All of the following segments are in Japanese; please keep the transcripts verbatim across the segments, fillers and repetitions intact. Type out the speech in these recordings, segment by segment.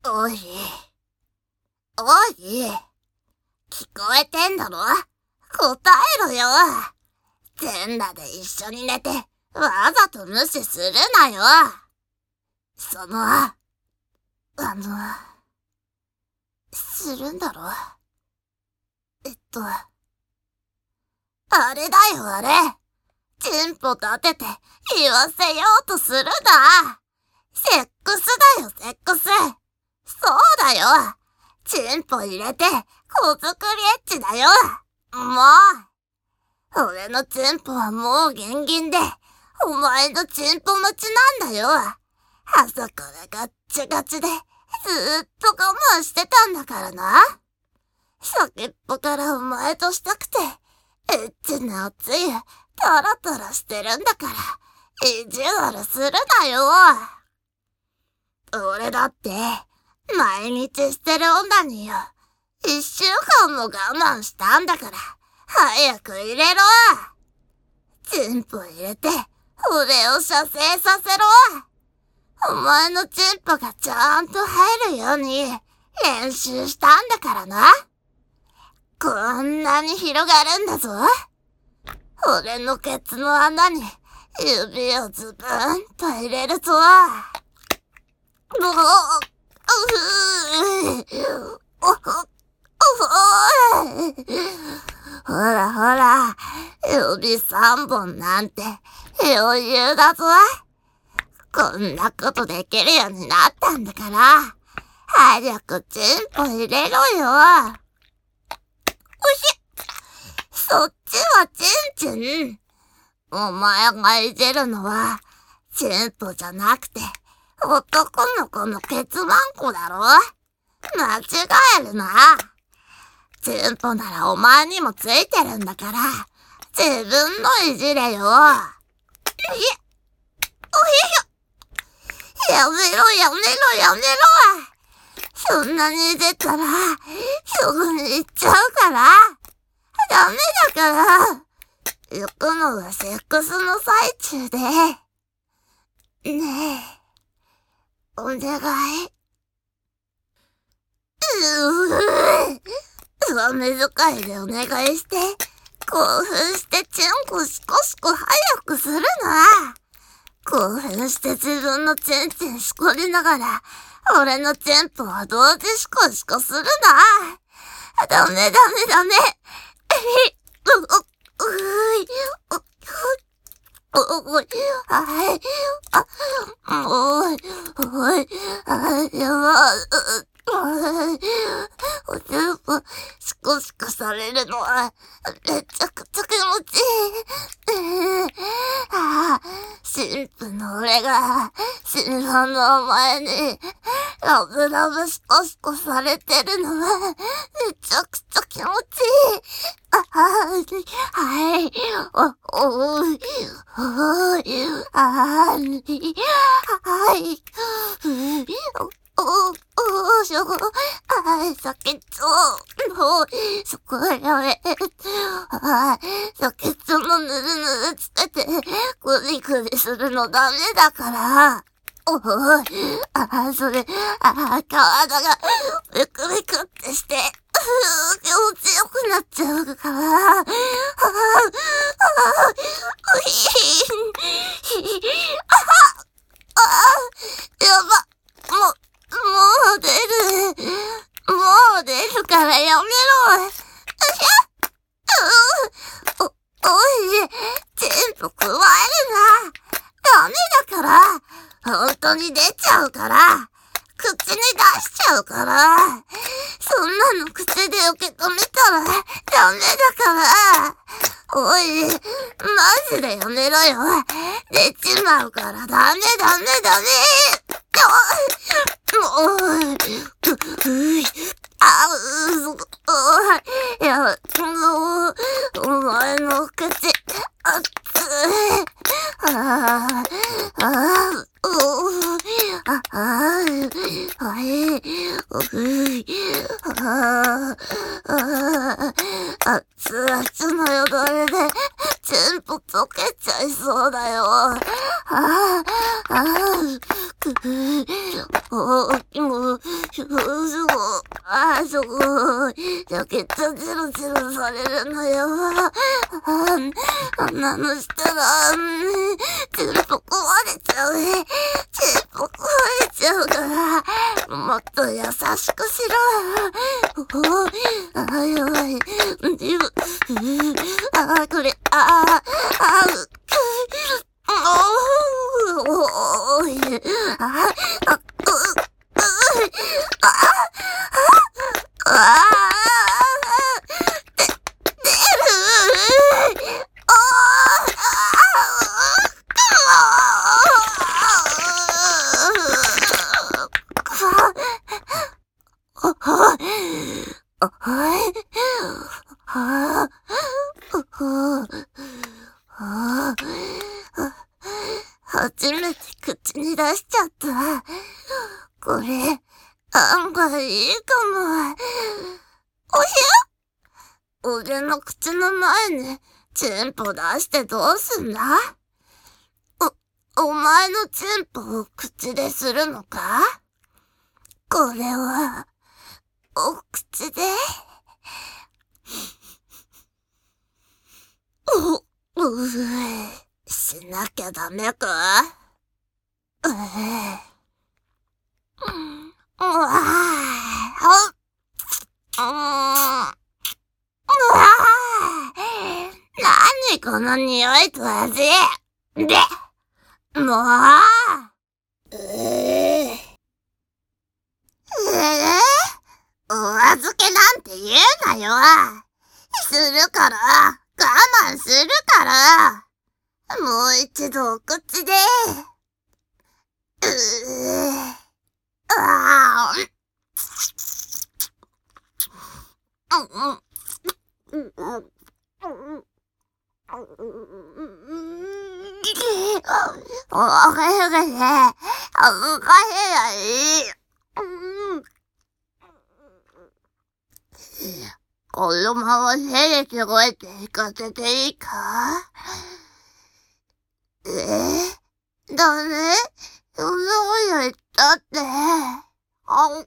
おい。おい。聞こえてんだろ？答えろよ。全裸で一緒に寝て、わざと無視するなよ。その、あの、するんだろ？えっと、あれだよあれ。チンポ立てて言わせようとするな。セックスだよセックス。そうだよ。チンポ入れて子作りエッチだよ。もう。俺のチンポはもうギンギンで、お前のチンポ待ちなんだよ。朝からガッチガチで、ずーっと我慢してたんだからな。先っぽからお前としたくて、エッチなおつゆ、タラタラしてるんだから、意地悪するなよ。俺だって、毎日してる女によ、一週間も我慢したんだから、早く入れろ。チンポ入れて、俺を射精させろ。お前のチンポがちゃんと入るように、練習したんだからな。こんなに広がるんだぞ。俺のケツの穴に指をズブーンと入れるぞ。もう、うぅ、お、お、お、ほらほら、指三本なんて余裕だぞ。こんなことできるようになったんだから、早くチンポ入れろよ。おし、そっちはチンチン。お前がいじるのは、チンポじゃなくて、男の子のケツマンコだろ？間違えるな。チンポならお前にもついてるんだから、自分のいじれよ。え、おへよ。やめろやめろやめろ。そんなにいじったら、すぐに行っちゃうから。ダメだから。行くのはセックスの最中で。ねえ、お願い。うぅ、上目遣いでお願いして、興奮してチンコシコシコ早くするな。興奮して自分のチンチンしこりながら、俺のチンポを同時シコシコするな。ダメダメダメ。う、う、うい、お、おい、はい、あ、おい、おい、あ、やば、う、おチンポ、シコシコされるのは、めちゃくちゃ気持ちいい。ああ、神父の俺が、新郎のお前に、ラブラブシコシコされてるのは、めちゃくちゃ気持ちいい。あ、はい、お、おい、おい、あー、はい、お、お、お、しょ、はい、先っちょ、もう、そこやめ、はい、先っちょのぬるぬるつけて、グリグリするのダメだから。おい、あ、それ、あ、体が、ビクビクってして、気持ちよくなっちゃうから。あ、あ、あ、うひ、あ、あ、やば、もう、もう出る。もう出るからやめろ。お、おい、チンポ加えるな。ダメだから。本当に出ちゃうから。口に出しちゃうから。そんなの口で受け止めたらダメだから。おい、マジでやめろよ。出ちまうからダメダメダメ。もう、うい、あ、う、おい、や、もう、お前の口、あっつい。ああ、ああ、おあ、あ、はい、おい、ああ、あつあつのよだれで、チンポ溶けちゃいそうだよ。ああ、ああ、 あ、もう、そこ、あ、そこ、ジャケットチロチロされるのよ。あ、あんなのしたら、チンポ壊れちゃう。チンポ壊れちゃうから、もっと優しくしろ。あ、やばい。あ、これ、あ、あ、おーい、あ、あ、う、う、あ、あ、あ、で、出る、あ、あ、あ、あ、あ、あ、初めて口に出しちゃった。これ、案外いいかも。おひゃ？俺の口の前にチンポ出してどうすんだ？お、お前のチンポを口でするのか？これは、お口で？お、うぅ、しなきゃダメか？うぅ。うわぁ、うーん、うわぁ、なにこの匂いと味。で、もう、うぅ。えぇ、お預けなんて言うなよ。するから、我慢するから。もう一度お口で。うぅ。あぁ。うんうん。うん。おかしくて、恥ずかしいがいい。このまま手で過ごして行かせていいか？えぇ、ダメ？そんなこと言ったって。あん、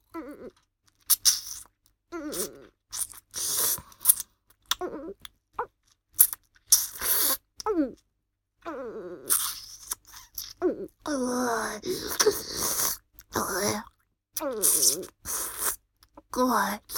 怖い。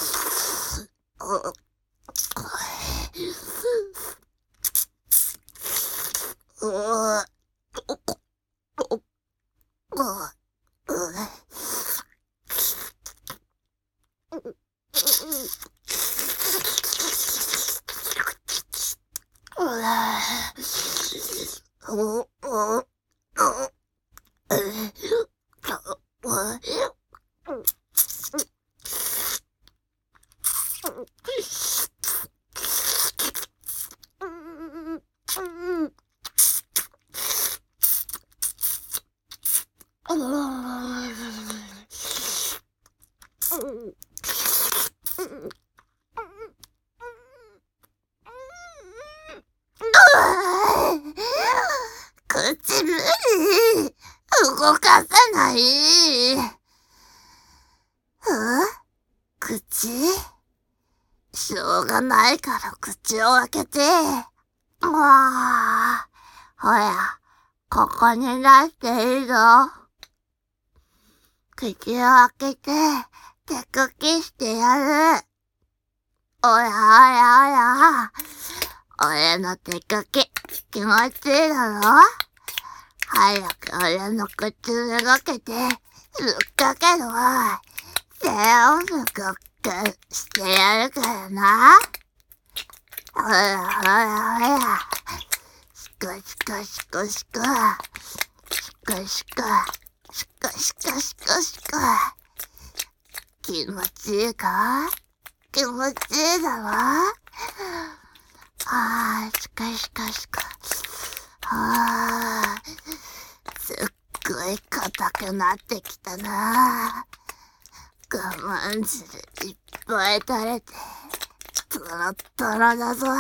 口無理。動かさない。ん？口？しょうがないから口を開けて。もう、ほら、ここに出していいぞ。口を開けて、手茎してやる。おやおやおや。俺の手茎、気持ちいいだろ？早く俺の口めがけて、ぶっかけろ。全部ごっくしてやるからな。ほらほらほら。しこしこしこしこ。しこしこ。しこしこしこしこ。気持ちいいか？気持ちいいだろ？あー、しこしこしこ。あー、すっごい硬くなってきたな。我慢汁いっぱい垂れて、トロットロだぞ。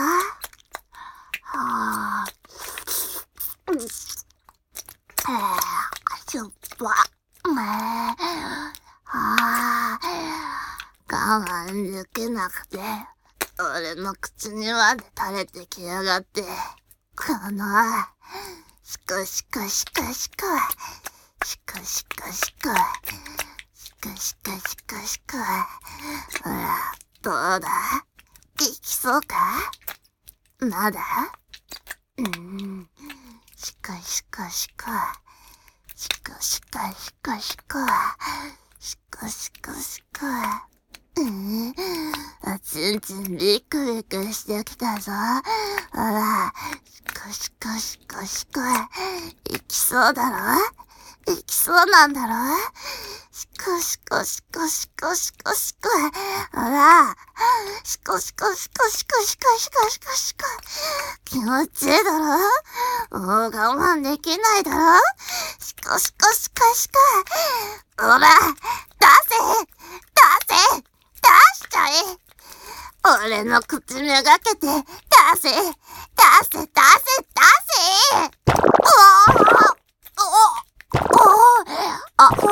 はぁ。うん。はぁ、しょっわ、ああ、我慢できなくて、俺の口にまで垂れてきやがって、この、しこしこしこしこ、しこしこしこ、しこしこしこしこ、ほら、どうだ？いきそうか？まだ？うーん、しこしこしこ、しこしこしこしこ、しこしこしこ、うーん、あちんちんビクビクしてきたぞ。ほら、しこしこしこしこ、いきそうだろ？いきそうなんだろ？しこしこしこしこしこしこ、ほら、しこしこしこしこしこしこしこしこ、気持ちいいだろ？もう我慢できないだろ？しこしこしこしこ、ほら、出せ！出せ！出しちゃえ！俺の口めがけて、出せ！出せ！出せ！出せ！うわぁ！おおあお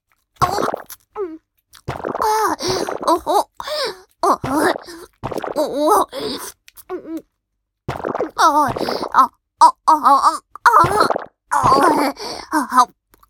おおおおおおああああああ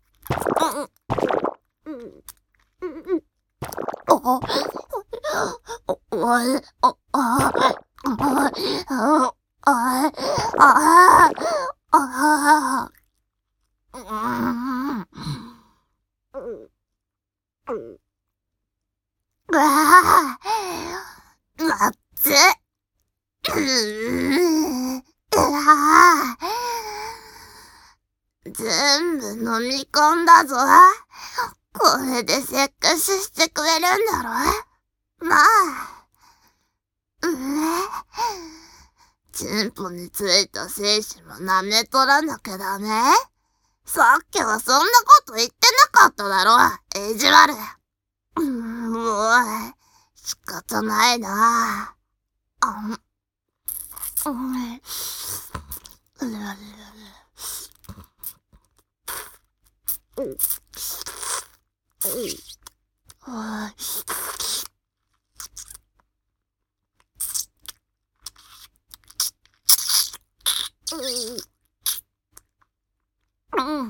全部飲み込んだぞ。これでセックスしてくれるんだろ？なあ。うえ。チンポについた精子も舐めとらなきゃダメ？さっきはそんなこと言ってなかっただろ、意地悪。うーん、もう、仕方ないな。あん、うん、うるるる。うん、うん、はい。うん。うん。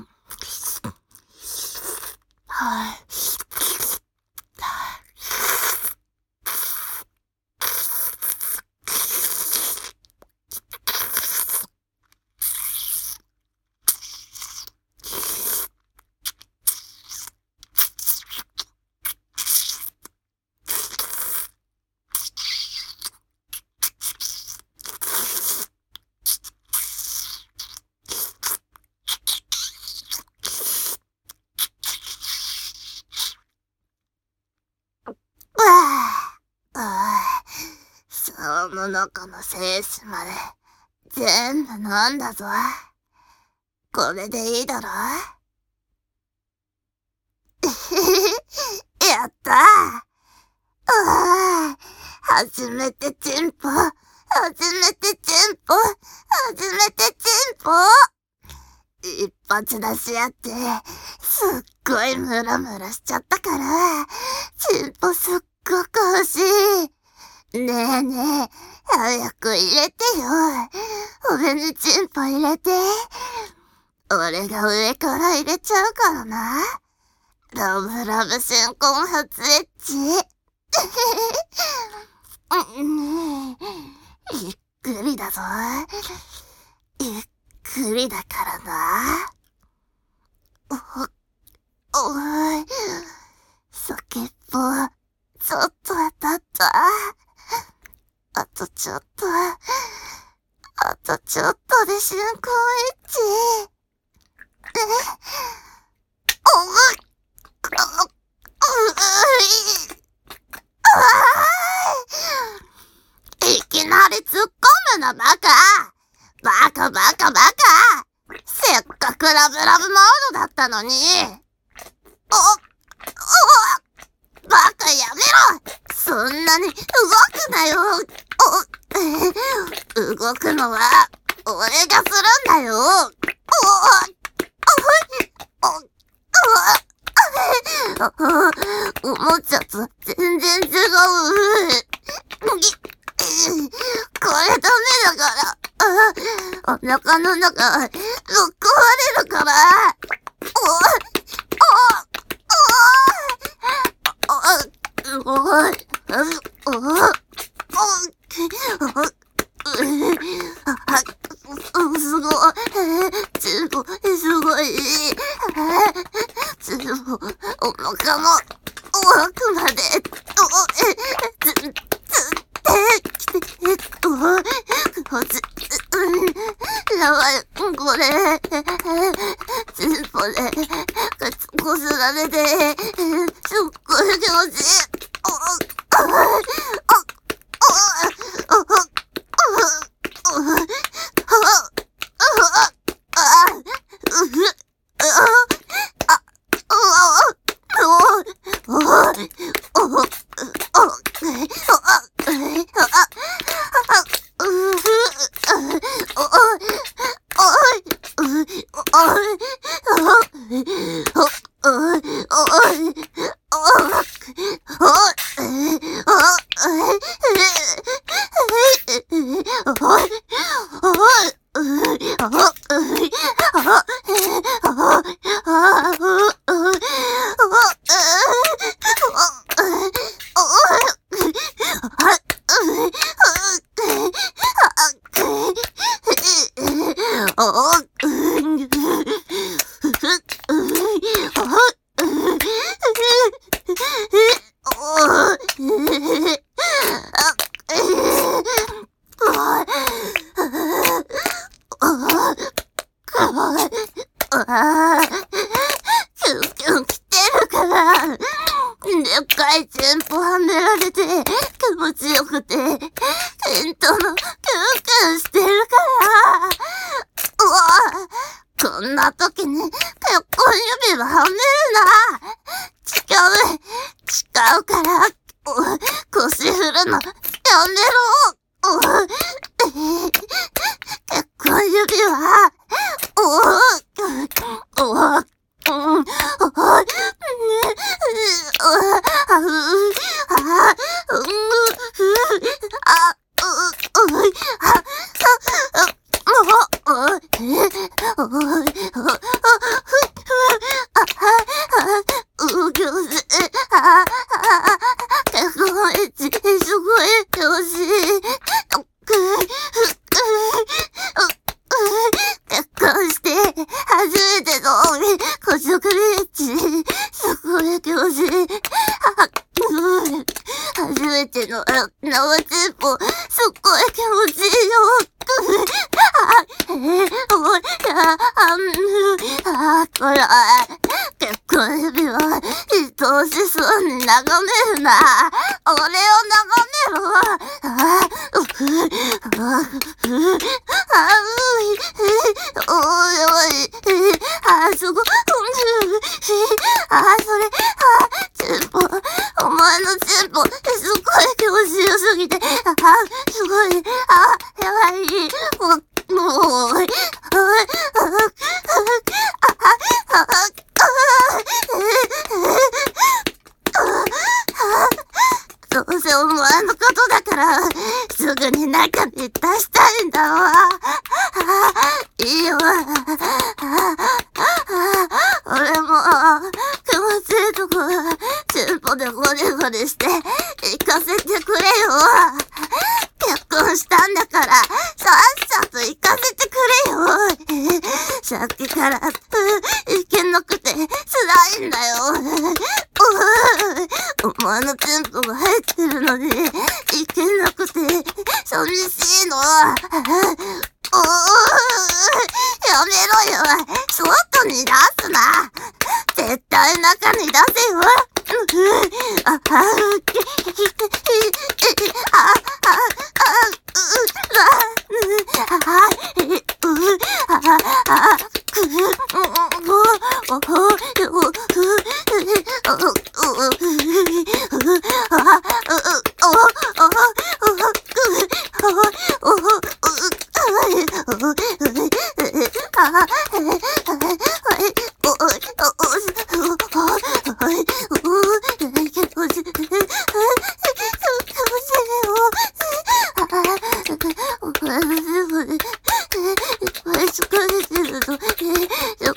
はい。その中の精子まで全部飲んだぞ。これでいいだろ？やったー。うわー、初めてチンポ、初めてチンポ、初めてチンポ。一発出し合って、すっごいムラムラしちゃったから、チンポすっごく欲しい。ねえねえ、早く入れてよ。俺にチンポ入れて。俺が上から入れちゃうからな。ラブラブ新婚初エッチ。ゆっくりだぞ。ゆっくりだからな。お、おい、先っぽ、ちょっと当たった。あとちょっと、あとちょっとで新婚エッチ。え、おう、お、う、うい、いきなり突っ込むな、バカ。バカバカバカ。せっかくラブラブモードだったのに。お、お、バカやめろ。そんなに動くなよ。お、動くのは俺がするんだよ。お、お、お、お、 思っちゃった。全然違う。これダメだから。お腹の中、ぶっ壊れるから。おおおおおおおおすごい。すごい、すごい。すごい。お腹の奥まで、おつ、つ、て、きて、お、おつ、やばい、これ、つんぽで、こすられて、すっごい気持ちいい。お、お、お、お、お、お、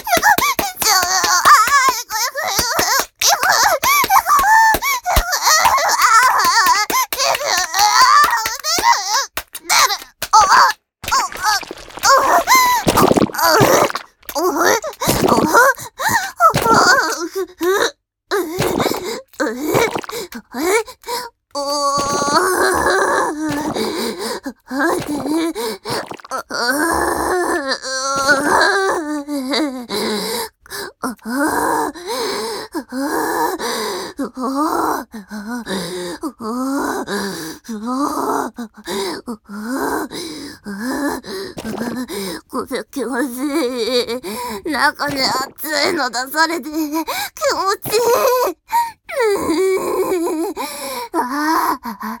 これ気持ちいい。中に熱いの出されて気持ちいい。ああ、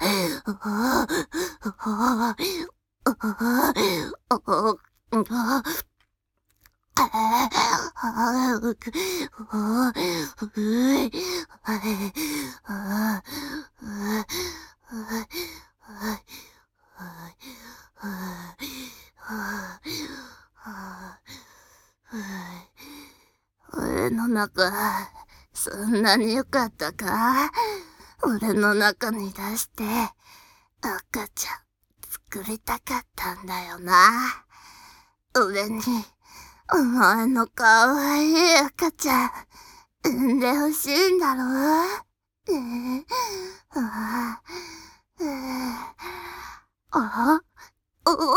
俺の中、そんなに良かったか？俺の中に出して、赤ちゃん作りたかったんだよな。俺に、お前の可愛い赤ちゃん、産んでほしいんだろ？えー、ああ、えー、あ、お、お、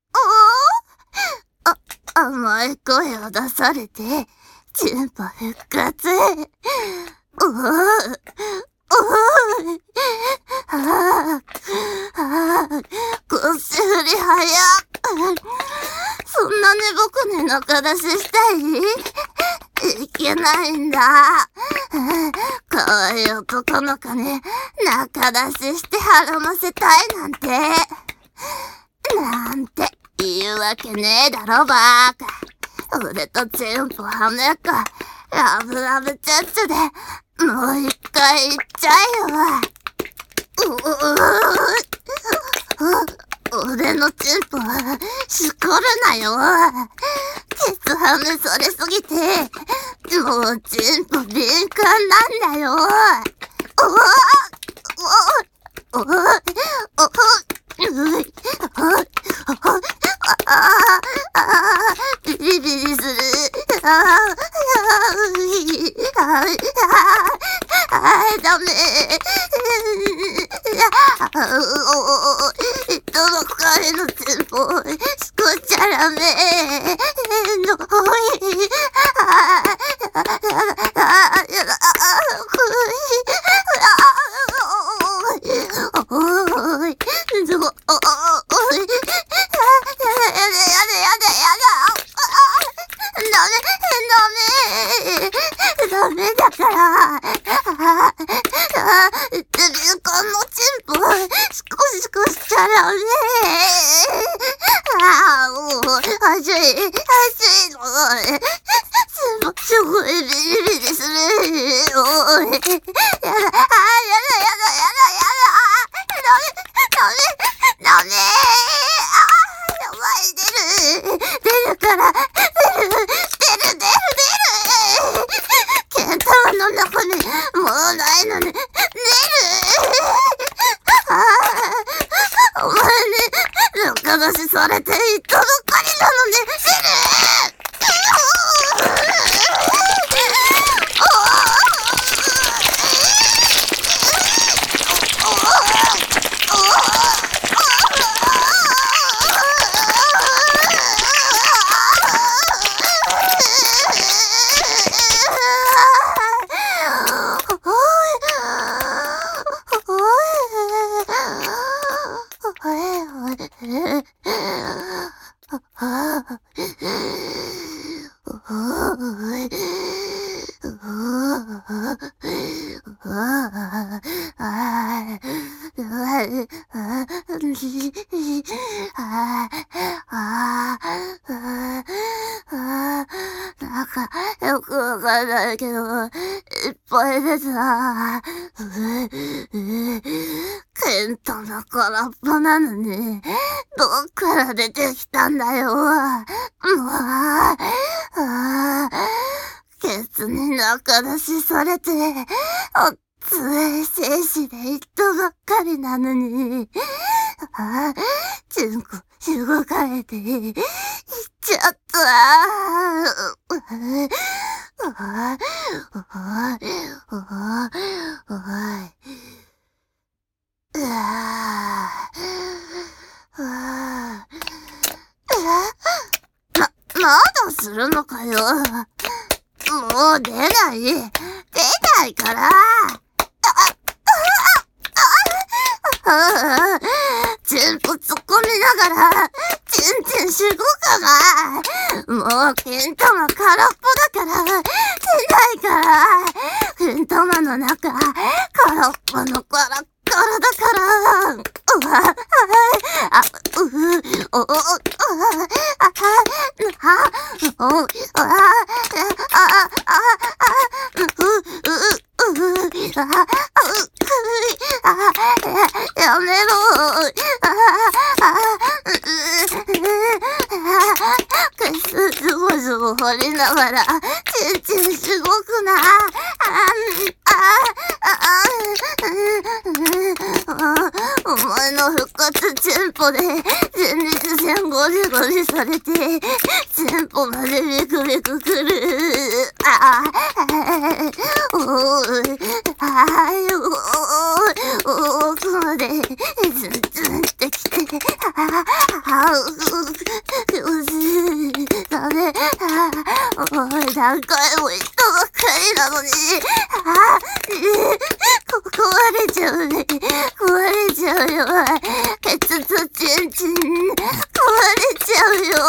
あ、甘い声を出されて、順波復活。おお、おお、ああ、ああ、腰振り早っ。 そんなに僕に仲出ししたい？いけないんだ。可愛い男の子に仲出しして腹ませたいなんて。なんて言うわけねえだろ、バーカ。俺とチンポはめっこ、ラブラブチャッチャで、もう一回言っちゃえよ。うう俺のチンポは、しこるなよ。ケツはめされすぎて、もうチンポ敏感なんだよ。おおおおおういあああビリビリする。あああああダメ。人の彼のチンポをしこっちゃダメ。のいああああやだおーい、ど、お、お、おい、やだやだやだやだ、ダメ、ダメだから、あ、あ、ビンコンのチンポ、シコシコしちゃダメ。あ、もう、熱い、熱いの。すごいビリビリする。おい、やだ、あ、やだやだやだやだ。ダメダメあーやばい出る出るから出る出る出る出るケンタマの中にもうないのに出るああお前に仲出しされていたばかりなのに出るなんか、よくわかんないけど、いっぱい出てた。ケンタの空っぽなのに、どっから出てきたんだよ。もう、あケツに仲出しされて、おっつい精子で言ったばっかりなのに、あチンコしごかれて、いっちゃった。な、まだするのかよ。もう出ない。出ないから。チンポ突っ込みながら、チンチンしごかない。もう、ケンタマ空っぽだから、出ないから。ケンタマの中、空っぽのから、からだから。うわ、あ、う、お、お、あ、あ、あ、お、あ、あ、あ、あ、う、う、う、あ、あ、あ、やめろ。あ、あ、ケツズボズボ掘りながら、チンチンしごくな。あ、あ、あ、お前の復活チンポで、前日戦ゴリゴリされて、チンポまでビクビクくる。あ、おーい、あーよー、奥まで、ズンズンってきて、あ、あ、う、よし、ダメ、あ、おい、何回も言ったばっかりなのに、あ、 こ、壊れちゃうね。壊れちゃうよ。ケツとチンチン、壊れちゃうよ。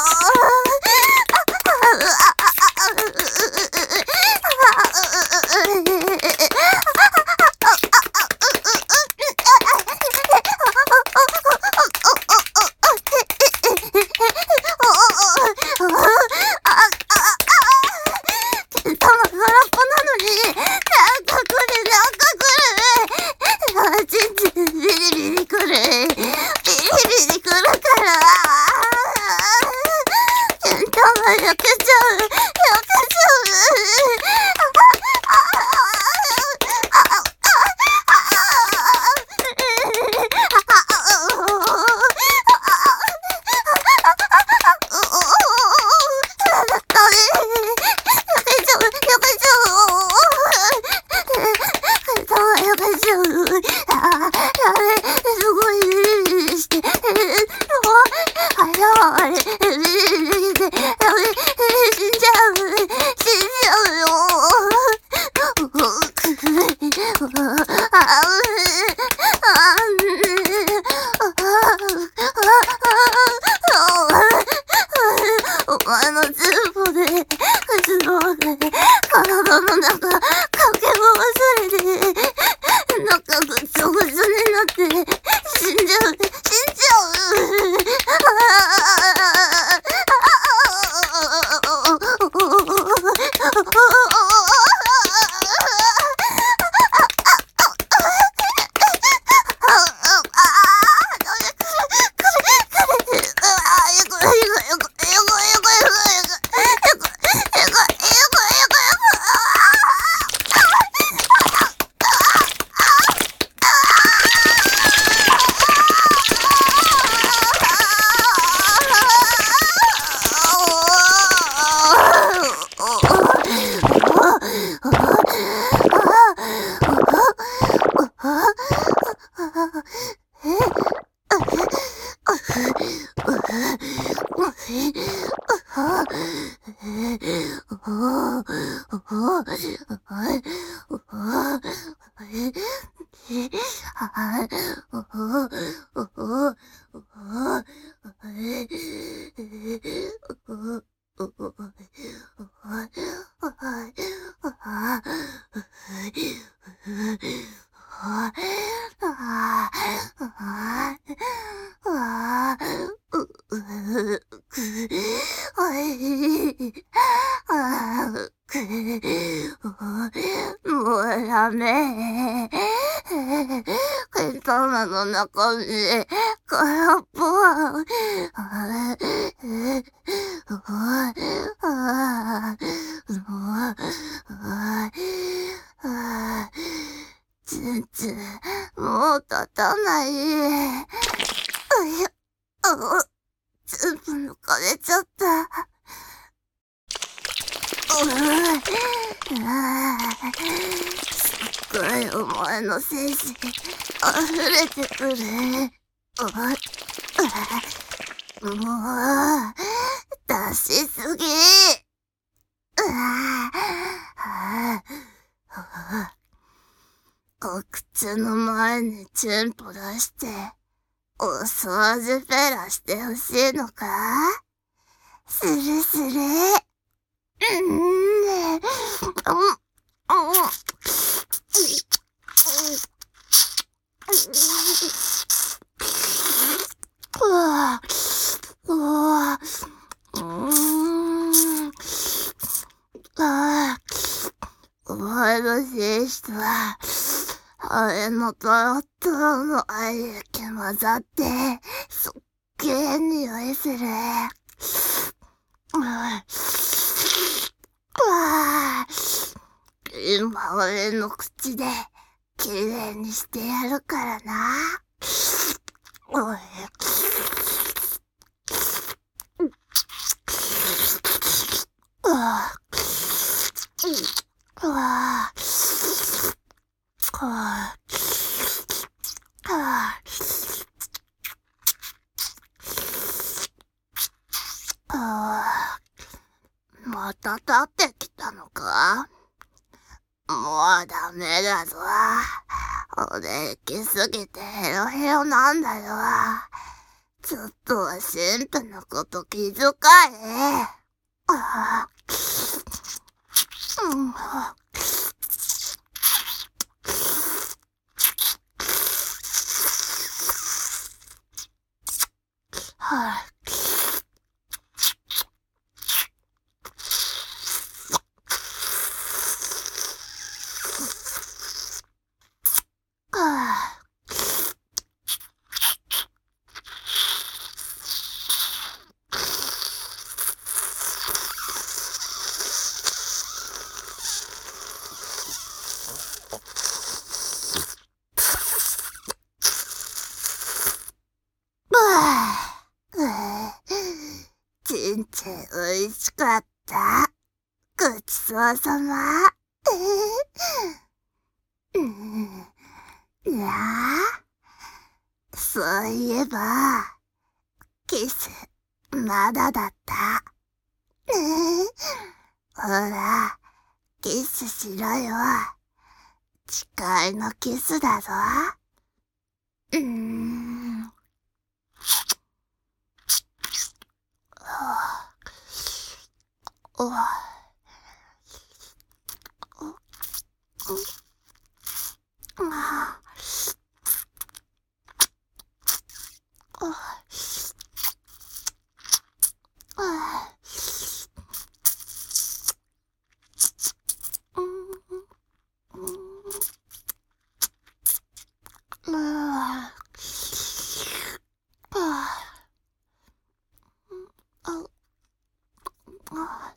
もうダメ。けん玉の中身、空っぽ。全然、もう立たない。全部抜かれちゃった。すっごいお前の精子、溢れてくる。もう、出しすぎ。お口の前にチンポ出して、お掃除フェラしてほしいのか？するする。うん、ね、うん、うん、うわ、うわ、うん、ああ、お前の性質は、あれのトロトロの愛液混ざって、すっげえ匂いする。うん、わぁ、今俺の口できれいにしてやるからな。おい、うわぁ、うわぁ、はぁ、はぁ、あぁ、また立ってきたのか？ もうダメだぞ。俺、行きすぎてヘロヘロなんだよ。ちょっとは神父のこと気遣え。あうん、はあちんちんおいしかった。ごちそうさま。いやあ、そういえば、キス、まだだった。ほら、キスしろよ。誓いのキスだぞ。うーん。お、お、あ、あ、あ、うん、うん、あ、あ、あ、あ、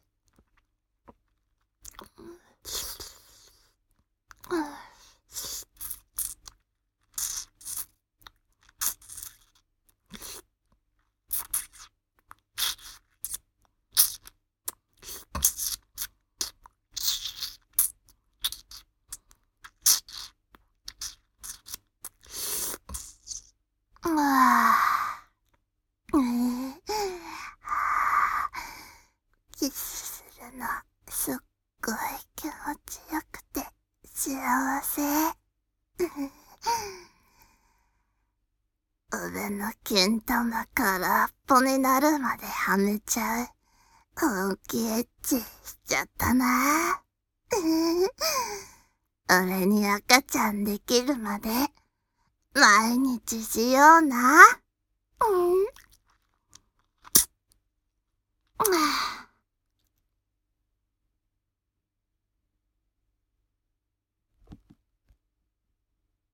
あ、うん、キスするの、すっごい気持ちよくて、幸せ。俺の金玉空っぽになるまではめちゃう。本気エッチしちゃったな。俺に赤ちゃんできるまで、毎日しような。うん。